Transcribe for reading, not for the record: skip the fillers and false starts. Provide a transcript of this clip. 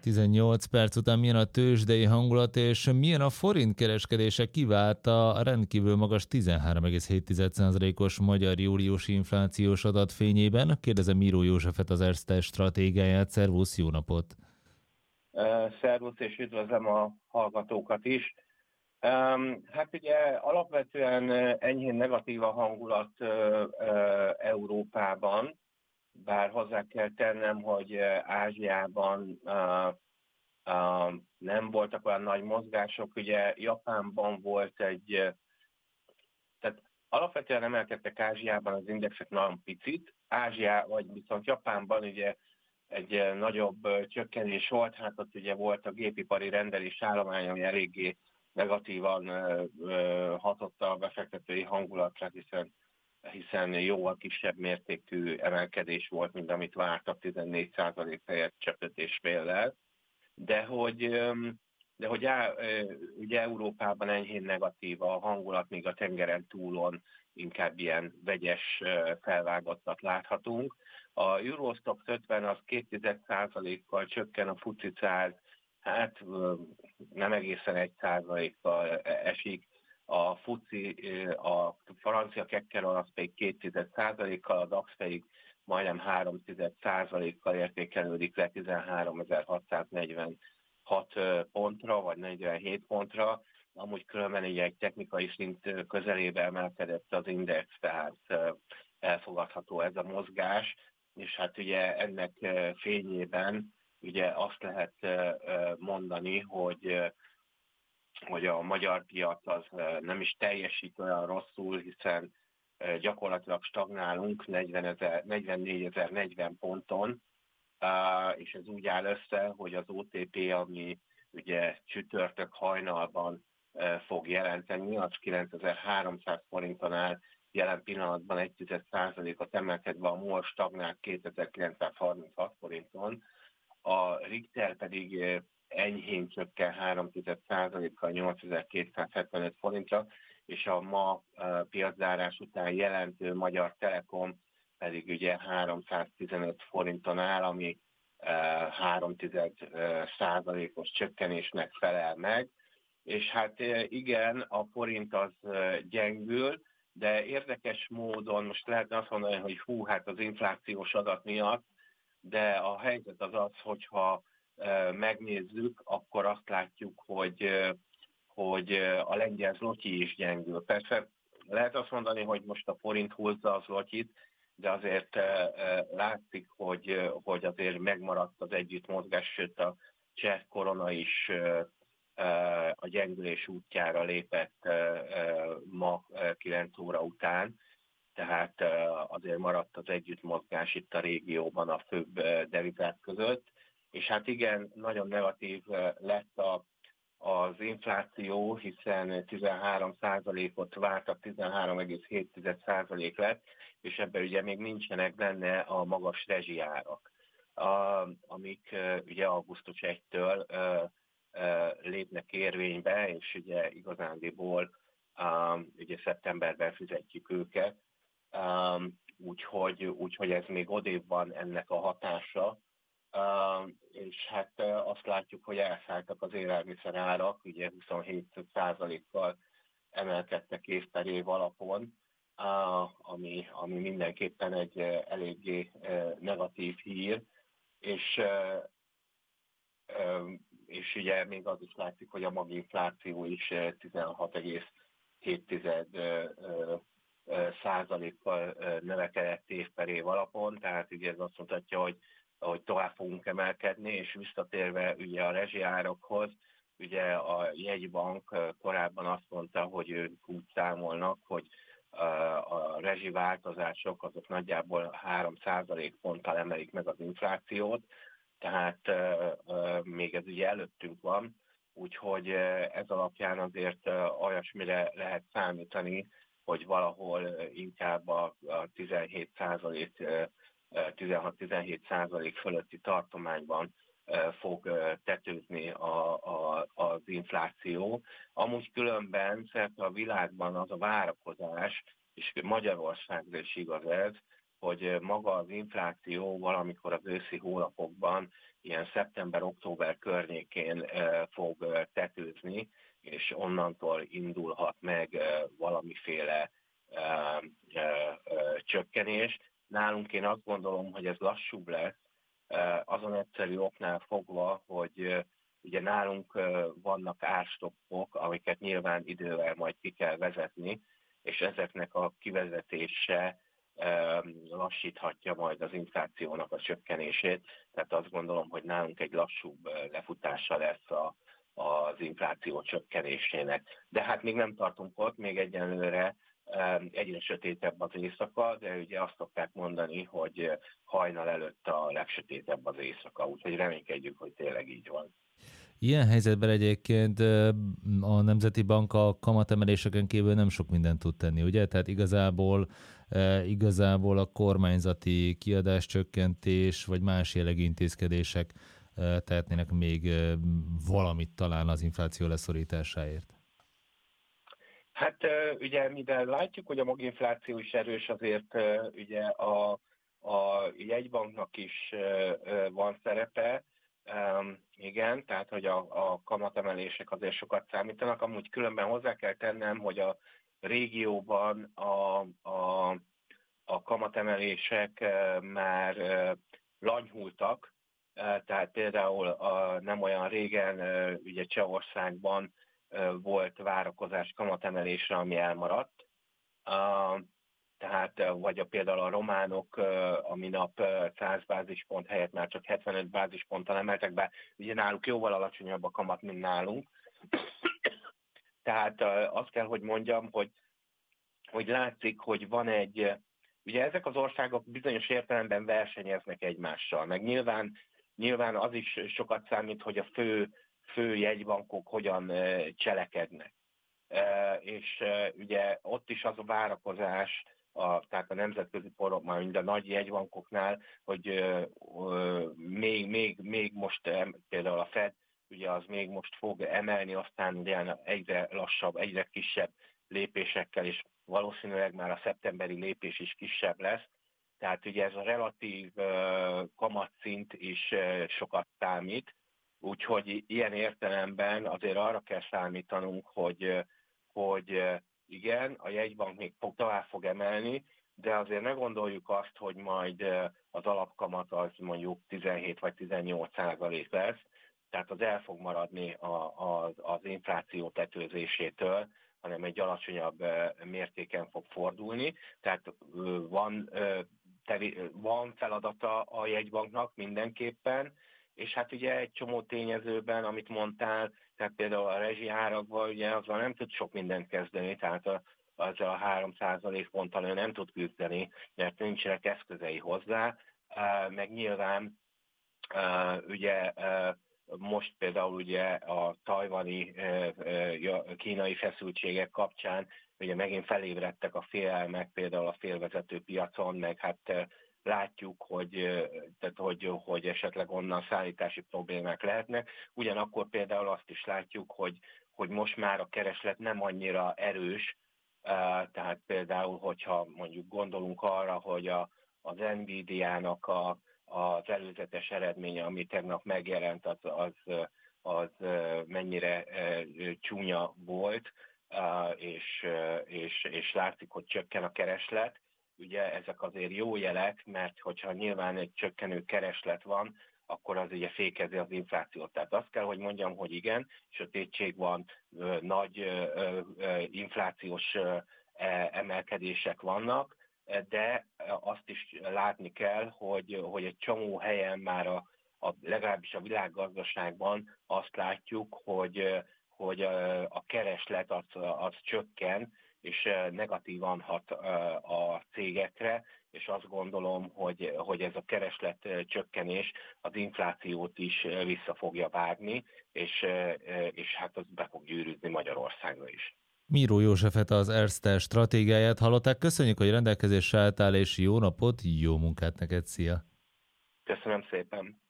18 perc után milyen a tőzsdei hangulat, és milyen a forint kereskedése kivált a rendkívül magas 13,7%-os magyar júliusi inflációs adat fényében? Kérdezem Miró Józsefet, az Erste stratégiáját. Szervusz, jó napot! Szervusz, és üdvözlöm a hallgatókat is. Hát ugye alapvetően enyhén negatív a hangulat Európában, bár hozzá kell tennem, hogy Ázsiában nem voltak olyan nagy mozgások. Ugye Japánban volt tehát alapvetően emelkedtek Ázsiában az indexek nagyon picit, vagy viszont Japánban ugye egy nagyobb csökkenés volt, hát ott ugye volt a gépipari rendelés állomány, ami eléggé negatívan hatott a befektetői hangulatra, hiszen jóval kisebb mértékű emelkedés volt, mint amit vártak, 14% helyett csökkentésféllel. De hogy ugye Európában enyhén negatív a hangulat, míg a tengeren túlon inkább ilyen vegyes felvágottat láthatunk. A Eurostoxx 50 az 2,1%-kal csökken, a FTSE 100 hát nem egészen 1%-kal esik, a FTSE, a francia Kekkeron az pedig 2,1%-kal, a DAX pedig majdnem 3,1%-kal értékelődik le 13.646 pontra, vagy 47 pontra. Amúgy különben ugye egy technikai szint közelébe emelkedett az index, tehát elfogadható ez a mozgás, és hát ugye ennek fényében ugye azt lehet mondani, hogy a magyar piac az nem is teljesít olyan rosszul, hiszen gyakorlatilag stagnálunk 44.040 ponton, és ez úgy áll össze, hogy az OTP, ami ugye csütörtök hajnalban fog jelenteni, az 9.300 forinton áll, jelen pillanatban 1,1%-ot emelkedve, a MOL stagnál 2.936 forinton, a Richter pedig enyhén csökken 3,1%-kal 8.275 forintra, és a ma piaczárás után jelentő Magyar Telekom pedig ugye 315 forinton áll, ami 3,1%-os csökkenésnek felel meg. És hát igen, a forint az gyengül, de érdekes módon most lehetne azt mondani, hogy hát az inflációs adat miatt, de a helyzet az, hogyha megnézzük, akkor azt látjuk, hogy a lengyel zloty is gyengül. Persze lehet azt mondani, hogy most a forint húzza a zlotyit, de azért látszik, hogy azért megmaradt az együttmozgás, sőt a cseh korona is a gyengülés útjára lépett ma 9 óra után, tehát azért maradt az együttmozgás itt a régióban a főbb devizák között, és hát igen, nagyon negatív lett az infláció, hiszen 13%-ot vártak, 13,7% lett, és ebben ugye még nincsenek benne a magas rezsiárak, amik ugye augusztus 1-től lépnek érvénybe, és ugye igazándiból ugye szeptemberben fizetjük őket, úgyhogy ez még odébb van ennek a hatása, és hát azt látjuk, hogy elszálltak az élelmiszer árak, ugye 27%-kal emelkedtek év per év alapon, ami mindenképpen egy eléggé negatív hír, és ugye még az is látszik, hogy a maginfláció is 16,7%-kal növekedett év per év alapon, tehát ugye ez azt mutatja, hogy tovább fogunk emelkedni, és visszatérve ugye a rezsiárakhoz, ugye a jegybank korábban azt mondta, hogy ők úgy számolnak, hogy a rezsiváltozások azok nagyjából 3% ponttal emelik meg az inflációt, tehát még ez ugye előttünk van, úgyhogy ez alapján azért olyasmire lehet számítani, hogy valahol inkább a 16-17% fölötti tartományban fog tetőzni az infláció. Amúgy különben szerte a világban az a várakozás, és Magyarországra is igaz ez, hogy maga az infláció valamikor az őszi hónapokban ilyen szeptember-október környékén fog tetőzni, és onnantól indulhat meg valamiféle csökkenés. Nálunk én azt gondolom, hogy ez lassúbb lesz, azon egyszerű oknál fogva, hogy ugye nálunk vannak árstoppok, amiket nyilván idővel majd ki kell vezetni, és ezeknek a kivezetése lassíthatja majd az inflációnak a csökkenését. Tehát azt gondolom, hogy nálunk egy lassúbb lefutása lesz az infláció csökkenésének. De hát még nem tartunk ott, még egyenlőre egyre sötétebb az éjszaka, de ugye azt szokták mondani, hogy hajnal előtt a legsötétebb az éjszaka, úgyhogy reménykedjük, hogy tényleg így van. Ilyen helyzetben egyébként a Nemzeti Bank a kamatemeléseken kívül nem sok mindent tud tenni, ugye? Tehát igazából a kormányzati kiadáscsökkentés vagy más jellegű intézkedések tehetnének még valamit talán az infláció leszorításáért. Hát ugye mivel látjuk, hogy a maginfláció is erős, azért ugye a jegybanknak is van szerepe, igen, tehát hogy a kamatemelések azért sokat számítanak. Amúgy különben hozzá kell tennem, hogy a régióban a kamatemelések már lanyhultak, tehát például nem olyan régen ugye Csehországban volt várakozás kamatemelésre, ami elmaradt. Tehát például a románok a minap 100 bázispont helyett már csak 75 bázisponttal emeltek be, ugye náluk jóval alacsonyabb a kamat, mint nálunk. Tehát azt kell, hogy mondjam, hogy látszik, hogy van ugye ezek az országok bizonyos értelemben versenyeznek egymással, meg nyilván az is sokat számít, hogy a fő jegybankok hogyan cselekednek. És ugye ott is az a várakozás, tehát a nemzetközi porokban, mind a nagy jegybankoknál, hogy még most például a Fed, ugye az még most fog emelni, aztán ugye egyre lassabb, egyre kisebb lépésekkel, és valószínűleg már a szeptemberi lépés is kisebb lesz. Tehát ugye ez a relatív kamatszint is sokat számít, úgyhogy ilyen értelemben azért arra kell számítanunk, hogy igen, a jegybank még tovább fog emelni, de azért ne gondoljuk azt, hogy majd az alapkamat az mondjuk 17 vagy 18% lesz, tehát az el fog maradni az infláció tetőzésétől, hanem egy alacsonyabb mértéken fog fordulni. Tehát van feladata a jegybanknak mindenképpen, és hát ugye egy csomó tényezőben, amit mondtál, tehát például a rezsiárakban, ugye azzal nem tud sok mindent kezdeni, tehát azzal a 3% ponttal ő nem tud küzdeni, mert nincsenek eszközei hozzá, meg nyilván ugye most például ugye a tajvani kínai feszültségek kapcsán ugye megint felébredtek a félelmek, például a félvezető piacon, meg hát látjuk, hogy esetleg onnan szállítási problémák lehetnek. Ugyanakkor például azt is látjuk, hogy most már a kereslet nem annyira erős, tehát például, hogyha mondjuk gondolunk arra, hogy az Nvidia-nak az előzetes eredménye, ami tegnap megjelent, az mennyire csúnya volt, és látszik, hogy csökken a kereslet. Ugye ezek azért jó jelek, mert hogyha nyilván egy csökkenő kereslet van, akkor az ugye fékezi az inflációt. Tehát azt kell, hogy mondjam, hogy igen, sötétség van, nagy inflációs emelkedések vannak, de azt is látni kell, hogy egy csomó helyen már legalábbis a világgazdaságban azt látjuk, hogy a kereslet az csökken, és negatívan hat a cégekre, és azt gondolom, hogy ez a kereslet csökkenés az inflációt is vissza fogja vágni, és hát az be fog gyűrűzni Magyarországra is. Miró Józsefet, az Erste stratégiáját hallották. Köszönjük, hogy rendelkezésre álltál, és jó napot, jó munkát neked, szia! Köszönöm szépen!